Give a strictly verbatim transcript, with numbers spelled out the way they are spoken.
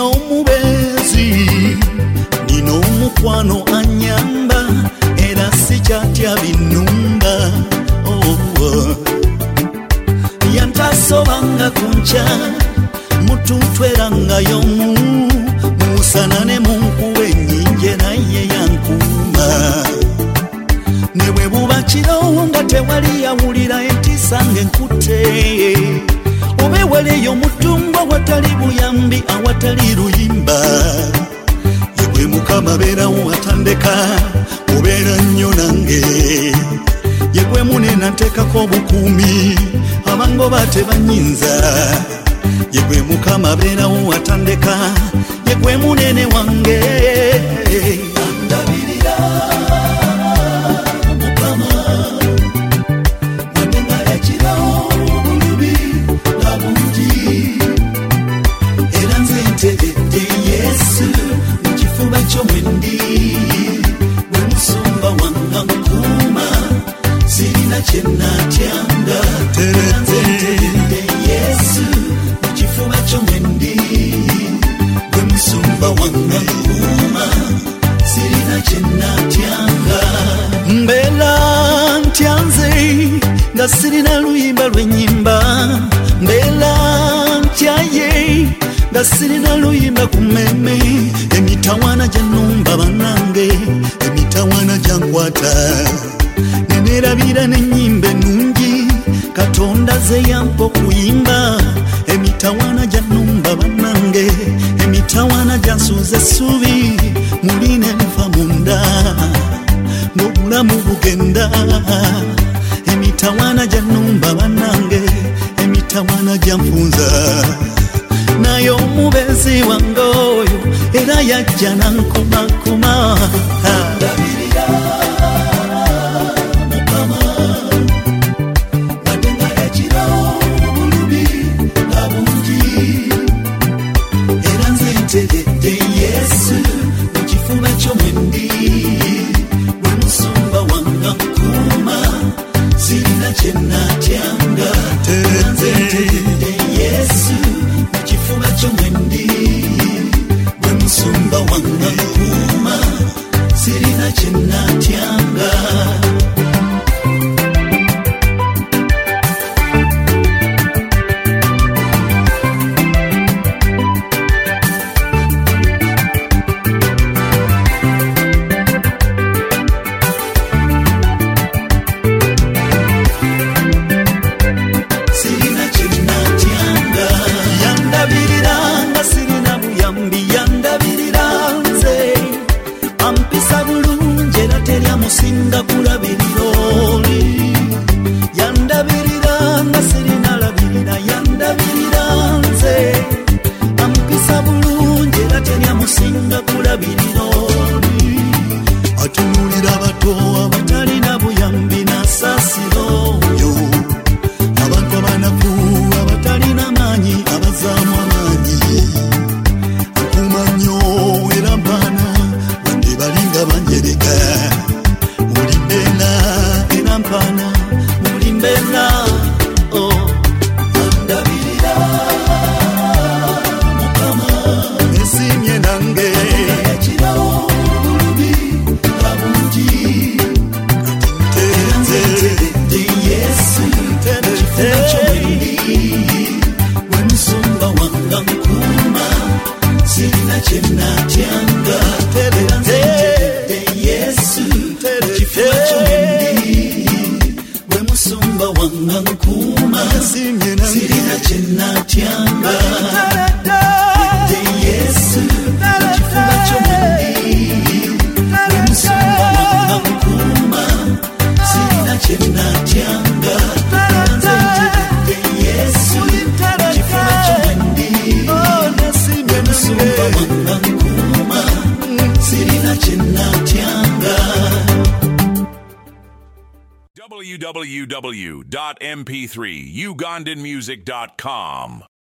nino omubezi nino omukwano anyamba era sikyatya binumba oh, oh. Yantasobanga kuncha mututweranga yomu musana ne munkuwe nyinje naye yankuma newe buba kiro nga tewali yawulira entisange nkute obeweleyo mutungo watali buyambi awatali luyimba yegwe mukama beerawo atandeka obeera nnyo nange yegwe munena nteekako obukuumi abango batebanyinza yegwe mukama beerawo atandeka yegwe munene wange andabirira mukama wadenga yakirawo bulubi labungi era nze ntegedde Yesu mu kifuba ky'omwendi bwe musumba wanga nkuuma sirina kye nnatyanga era nze ntegedde Yesu mu kifuba ky'omwendi bwe musumba wanga nkuuma sirina kye nnatyanga mbeera ntyanze nga sirina luyimba lw'ennyimba mbeera ntyaye nga sirina luyimba ku mmemme emitawaana gya nnumba bannange emitawaana gyankwata neneerabira n'ennyimba ennungi Katonda ze yampa okuyimba emitawaana gya nnumba bannange emitawaana gyansuuza essuubi muli n'enfa munda n'obulamu bugenda emitawaana gya nnumba bannange emitawaana gyanfunza naye omubezi wange oyo era yajja nankumakuma ndabirira mukama wadenga yakirawo bulubi labungi era nze ntegedde Yesu mu kifuba ky'omwendi bwe musumba wanga nkuuma sirina kye nnatyanga era nze ntegedde Yesu mu kifuba ky'omwendi bwe musumba wanga nkuuma sirina kye nnatyanga musinga kulabirira oli yandabirira nga sirina labirira yandabirira nze ampisa bulungi era terya musinga kulabirira oli atunulira abato abatalina buyambi n'asaasira oyo abantu abanaku abatalina maanyi abazaamu amaanyi akuuma nnyo era mpaana wande balinga banjereka Mpana mulimbena oh andabirira mukama esimye nange yakirawo bulubi labungi katintenze de Yesu kifuba ky'omwendi bwe musumba wanga nkuuma sirina kye nnatyanga era nze de Yesu kifuba ky'omwendi musumba wanga nkuuma sirina kye nnatyanga de Yesu kifuba ky'omwendi bwe musumba wanga nkuuma sirina kye nnatyanga nze ntegedde Yesu kifuba ky'omwendi bwe musumba wanga nkuuma sirina kye nnatyanga. w w w dot m p three ugandan music dot com